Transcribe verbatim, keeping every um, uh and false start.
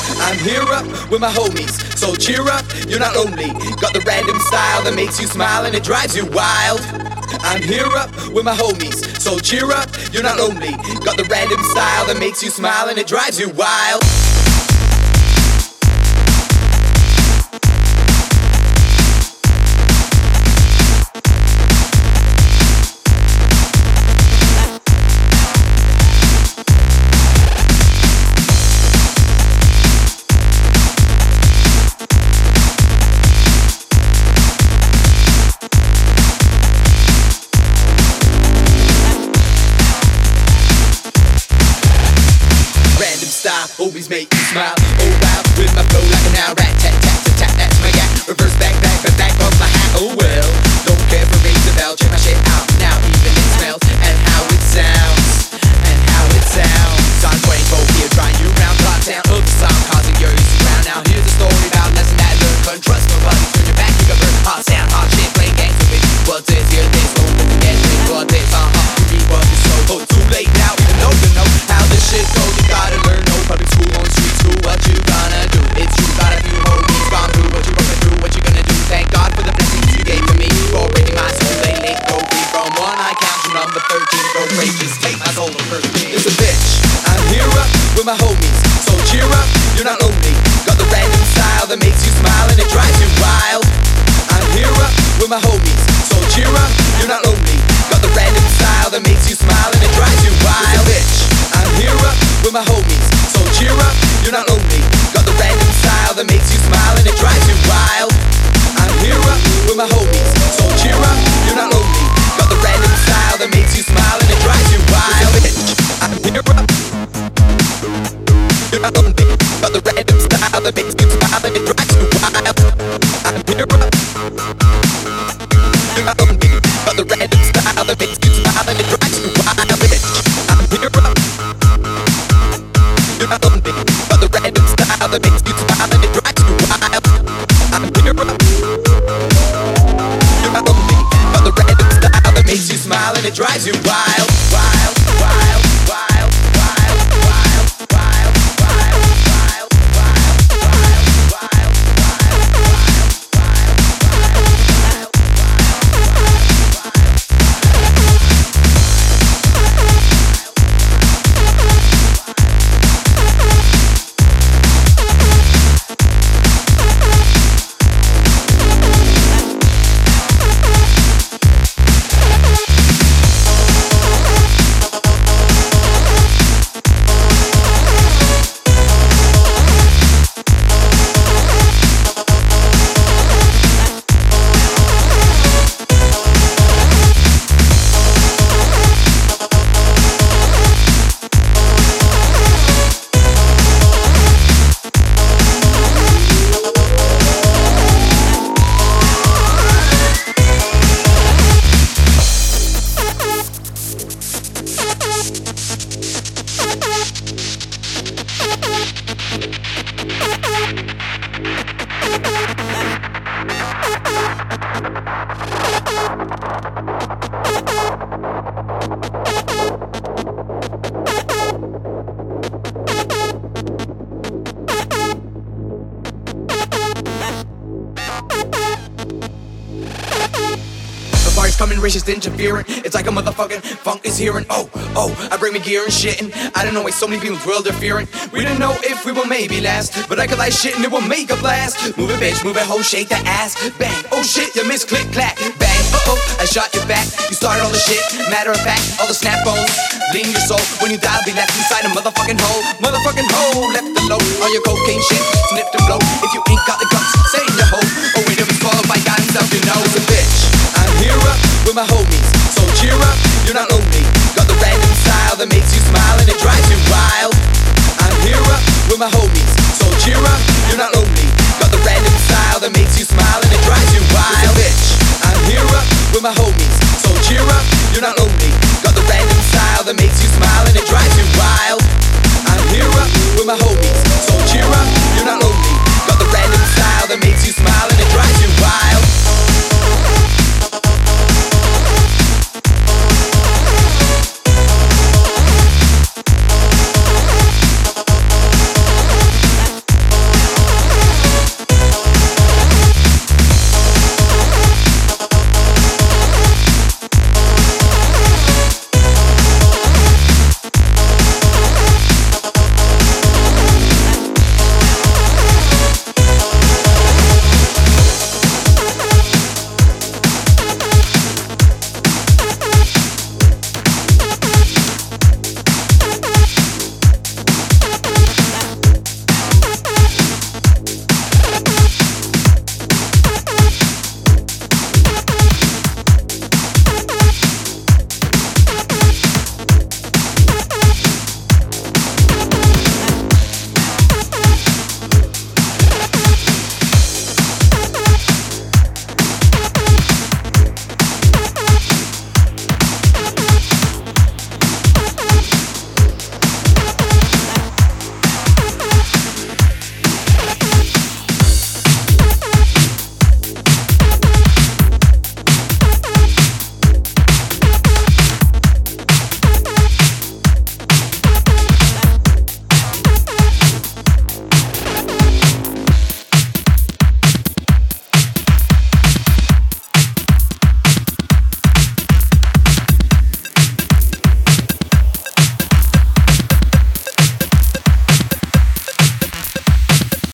I'm here up with my homies, so cheer up, you're not lonely. Got the random style that makes you smile and it drives you wild. I'm here up with my homies, so cheer up, you're not lonely. Got the random style that makes you smile and it drives you wild. Always make you smile. Oh wow, with my flow like an owl. Rat tat tat tat tat, that's my gat. Reverse back back back back off my hat. Oh well, don't care for raise the bell. Check my shit out now, even it smells and how it sounds and how it sounds. Son twenty-four here, trying you round top town of the sound, causing your easy ground. Now here's a story about lesson that I learned. Couldn't trust nobody. Turn your back, you got burn. Hot sound, hot shit, playing games with me. What's this here? This won't let me get me. What this? Uh huh. You read what you so. Oh, too late now, even though you know how this shit goes. You gotta learn. No public school on street school. What you gonna do? It's you. Got a few homies gone through. What you gonna do? What you gonna do? Thank God for the blessings you gave to me. For breaking my soul, they late go free from one. I count you number thirteen. Go great, just take my soul the first thing. It's a bitch. I'm here up with my homies, so cheer up, you're not lonely. Got the random style that makes you smile and it drives you wild. I'm here up with my homies, so cheer up, you're not lonely. Got the random style that makes you smile and it drives you wild. Bitch, I'm here up with my homies, so cheer up, you're not lonely. Got the random style that makes you smile and it drives you wild. I'm here up with my homies, so cheer up, you're not lonely. Got the random style that makes you smile and it drives you wild. Bitch, I'm here up, you're not lonely. Got the random style that makes you smile and it drives you wild. I'm here up, you're not lonely. Got the random style that makes you smile and it drives you wild. Bitch, I'm here up, you're not lonely. Got the random style that makes you smile and it drives you wild. I'm here up, you're not lonely. Got the random style that makes you smile and it drives you wild, wild, wild, wild, wild, wild, wild, wild, wild, wild, wild, wild. Coming racist interfering, it's like a motherfucking funk is hearing. Oh, oh, I bring me gear and shitting. I don't know why so many people's world are fearing. We didn't know if we will maybe last, but I could like shit and it will make a blast. Move it, bitch, move it, ho, shake that ass. Bang, oh shit, you miss, click, clack. Bang, uh oh, I shot your back. You started all the shit, matter of fact, all the snap bones. Lean your soul, when you die, be left inside a motherfucking hole. Motherfucking hole, left alone. All your cocaine shit, snip to blow. If you ain't got the guts, stay in your hole. Oh wait, if it's swallowed by God himself, you know. It's a bitch, I'm here up with my homies, so cheer up, you're not lonely. Got the random style that makes you smile and it drives you wild. I'm here up with my homies, so cheer up, you're not lonely. Got the random style that makes you smile and it drives you wild. Bitch, I'm here up with my homies, so cheer up, you're not lonely. Got the random style that makes you smile and it drives you wild. I'm here up with my homies, so cheer up,